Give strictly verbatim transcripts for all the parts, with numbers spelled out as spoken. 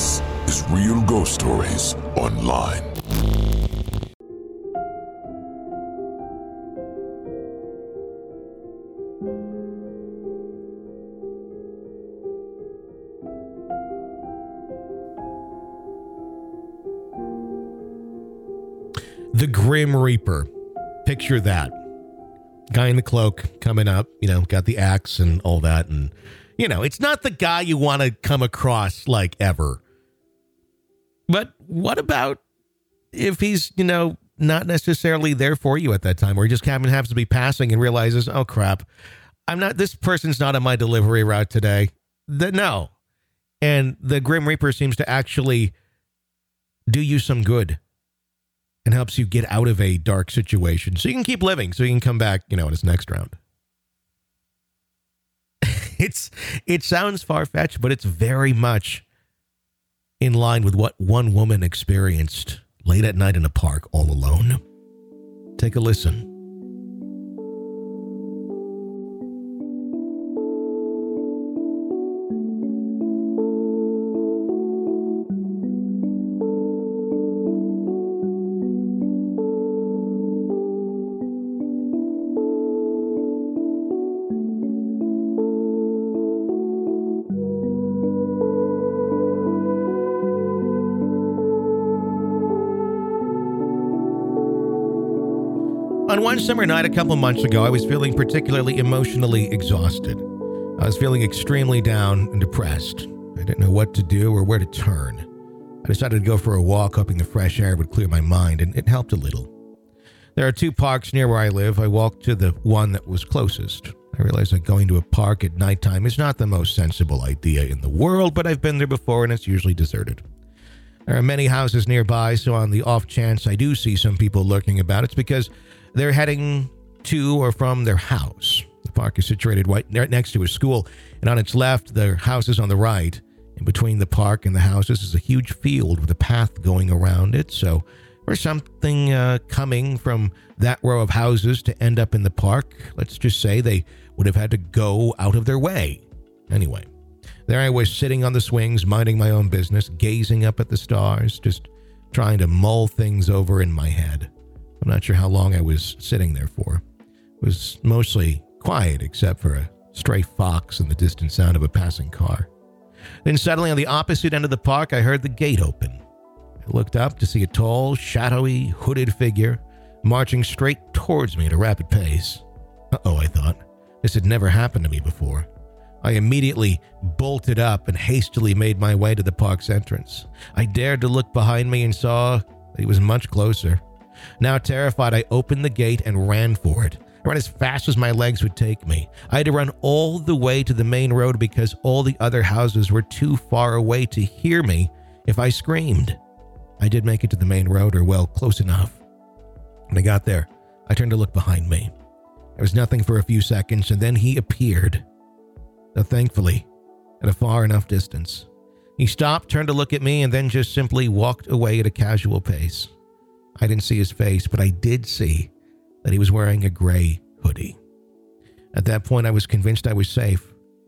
This is Real Ghost Stories Online. The Grim Reaper. Picture that. Guy in the cloak coming up, you know, got the axe and all that. And, you know, it's not the guy you want to come across like ever. But what about if he's, you know, not necessarily there for you at that time, or he just happens to be passing and realizes, oh, crap, I'm not, this person's not on my delivery route today. The, no. And the Grim Reaper seems to actually do you some good and helps you get out of a dark situation so you can keep living, so you can come back, you know, in his next round. it's It sounds far-fetched, but it's very much in line with what one woman experienced late at night in a park all alone. Take a listen. On one summer night a couple months ago, I was feeling particularly emotionally exhausted. I was feeling extremely down and depressed. I didn't know what to do or where to turn. I decided to go for a walk, hoping the fresh air would clear my mind, and it helped a little. There are two parks near where I live. I walked to the one that was closest. I realized that going to a park at nighttime is not the most sensible idea in the world, but I've been there before and it's usually deserted. There are many houses nearby, so on the off chance I do see some people lurking about, it's because they're heading to or from their house. The park is situated right next to a school, and on its left, their house is on the right. In between the park and the houses is a huge field with a path going around it, so for something uh, coming from that row of houses to end up in the park, let's just say they would have had to go out of their way. Anyway, there I was sitting on the swings, minding my own business, gazing up at the stars, just trying to mull things over in my head. I'm not sure how long I was sitting there for. It was mostly quiet except for a stray fox and the distant sound of a passing car. Then suddenly on the opposite end of the park, I heard the gate open. I looked up to see a tall, shadowy, hooded figure marching straight towards me at a rapid pace. Uh-oh, I thought. This had never happened to me before. I immediately bolted up and hastily made my way to the park's entrance. I dared to look behind me and saw that he was much closer. Now terrified, I opened the gate and ran for it. I ran as fast as my legs would take me. I had to run all the way to the main road because all the other houses were too far away to hear me if I screamed. I did make it to the main road, or well, close enough. When I got there, I turned to look behind me. There was nothing for a few seconds, and then he appeared. Though thankfully, at a far enough distance. He stopped, turned to look at me, and then just simply walked away at a casual pace. I didn't see his face, but I did see that he was wearing a gray hoodie. At that point, I was convinced I was safe.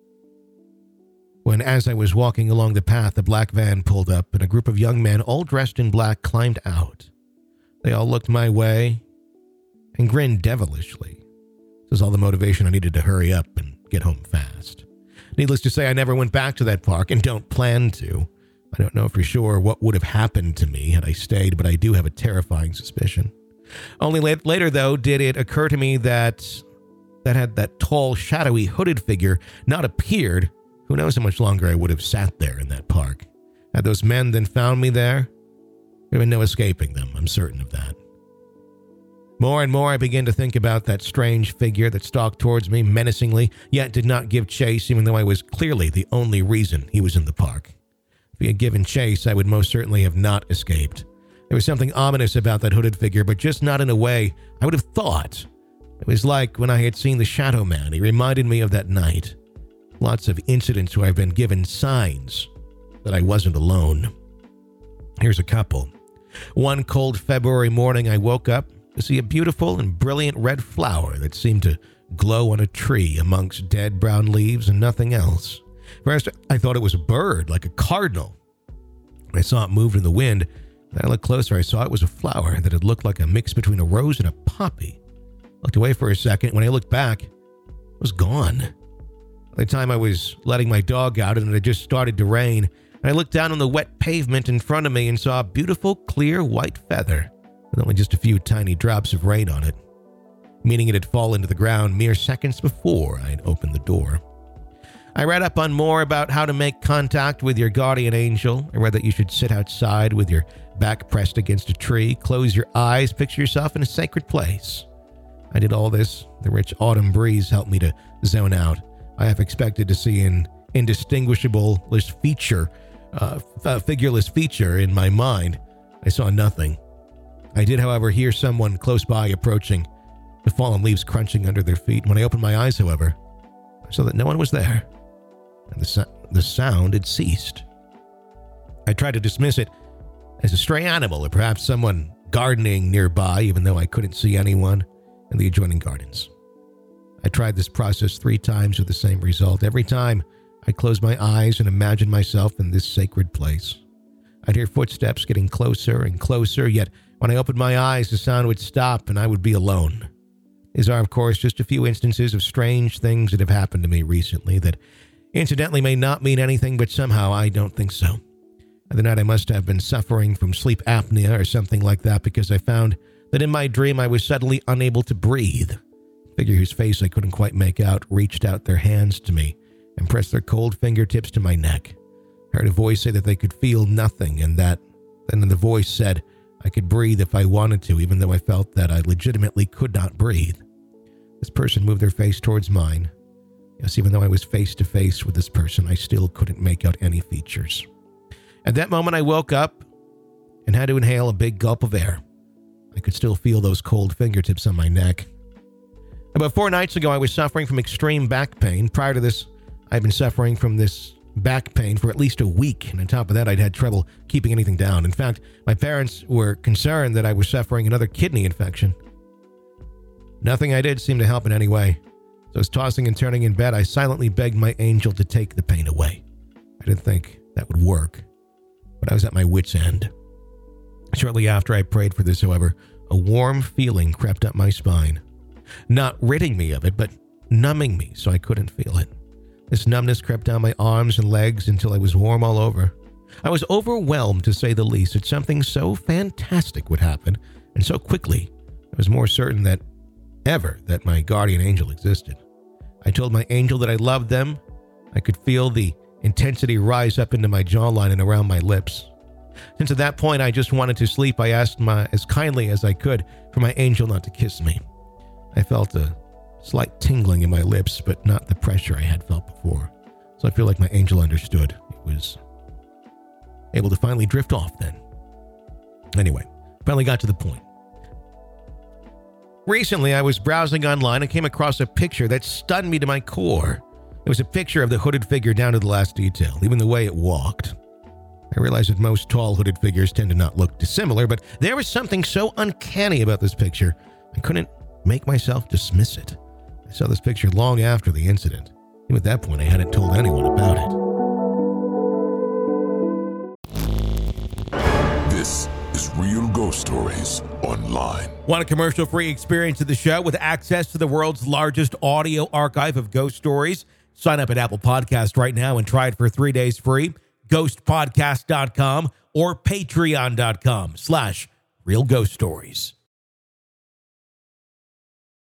When, as I was walking along the path, a black van pulled up and a group of young men, all dressed in black, climbed out. They all looked my way and grinned devilishly. This was all the motivation I needed to hurry up and get home fast. Needless to say, I never went back to that park and don't plan to. I don't know for sure what would have happened to me had I stayed, but I do have a terrifying suspicion. Only late, later, though, did it occur to me that that had that tall, shadowy, hooded figure not appeared, who knows how much longer I would have sat there in that park. Had those men then found me there, there would have been no escaping them, I'm certain of that. More and more I began to think about that strange figure that stalked towards me menacingly, yet did not give chase, even though I was clearly the only reason he was in the park. If he had given chase, I would most certainly have not escaped. There was something ominous about that hooded figure, but just not in a way I would have thought. It was like when I had seen the Shadow Man. He reminded me of that night. Lots of incidents where I've been given signs that I wasn't alone. Here's a couple. One cold February morning, I woke up to see a beautiful and brilliant red flower that seemed to glow on a tree amongst dead brown leaves and nothing else. First, I thought it was a bird, like a cardinal. I saw it move in the wind. When I looked closer, I saw it was a flower that had looked like a mix between a rose and a poppy. I looked away for a second. When I looked back, it was gone. By the time I was letting my dog out and it had just started to rain, and I looked down on the wet pavement in front of me and saw a beautiful, clear white feather with only just a few tiny drops of rain on it, meaning it had fallen to the ground mere seconds before I had opened the door. I read up on more about how to make contact with your guardian angel. I read that you should sit outside with your back pressed against a tree, close your eyes, picture yourself in a sacred place. I did all this. The rich autumn breeze helped me to zone out. I have expected to see an indistinguishable feature, uh, figureless feature in my mind. I saw nothing. I did, however, hear someone close by approaching, the fallen leaves crunching under their feet. When I opened my eyes, however, I saw that no one was there, and the, so- the sound had ceased. I tried to dismiss it as a stray animal or perhaps someone gardening nearby, even though I couldn't see anyone in the adjoining gardens. I tried this process three times with the same result. Every time, I closed my eyes and imagined myself in this sacred place. I'd hear footsteps getting closer and closer, yet when I opened my eyes, the sound would stop and I would be alone. These are, of course, just a few instances of strange things that have happened to me recently that incidentally may not mean anything, but somehow I don't think so. The night I must have been suffering from sleep apnea or something like that, because I found that in my dream I was suddenly unable to breathe. A figure whose face I couldn't quite make out reached out their hands to me and pressed their cold fingertips to my neck. I heard a voice say that they could feel nothing, and that then the voice said I could breathe if I wanted to, even though I felt that I legitimately could not breathe. This person moved their face towards mine. Yes, even though I was face to face with this person, I still couldn't make out any features. At that moment, I woke up and had to inhale a big gulp of air. I could still feel those cold fingertips on my neck. About four nights ago, I was suffering from extreme back pain. Prior to this, I'd been suffering from this back pain for at least a week, and on top of that, I'd had trouble keeping anything down. In fact, my parents were concerned that I was suffering another kidney infection. Nothing I did seemed to help in any way. So I was tossing and turning in bed. I silently begged my angel to take the pain away. I didn't think that would work, but I was at my wit's end. Shortly after I prayed for this, however, a warm feeling crept up my spine. Not ridding me of it, but numbing me so I couldn't feel it. This numbness crept down my arms and legs until I was warm all over. I was overwhelmed, to say the least, that something so fantastic would happen, and so quickly. I was more certain than ever that my guardian angel existed. I told my angel that I loved them. I could feel the intensity rise up into my jawline and around my lips. Since at that point I just wanted to sleep, I asked my, as kindly as I could for my angel not to kiss me. I felt a slight tingling in my lips, but not the pressure I had felt before. So I feel like my angel understood. It was able to finally drift off then. Anyway, finally got to the point. Recently, I was browsing online and came across a picture that stunned me to my core. It was a picture of the hooded figure down to the last detail, even the way it walked. I realized that most tall hooded figures tend to not look dissimilar, but there was something so uncanny about this picture, I couldn't make myself dismiss it. I saw this picture long after the incident. Even at that point, I hadn't told anyone about it. This is Real Ghost Stories Online. Want a commercial-free experience of the show with access to the world's largest audio archive of ghost stories? Sign up at Apple Podcast right now and try it for three days free. ghost podcast dot com or patreon dot com slash real ghost stories.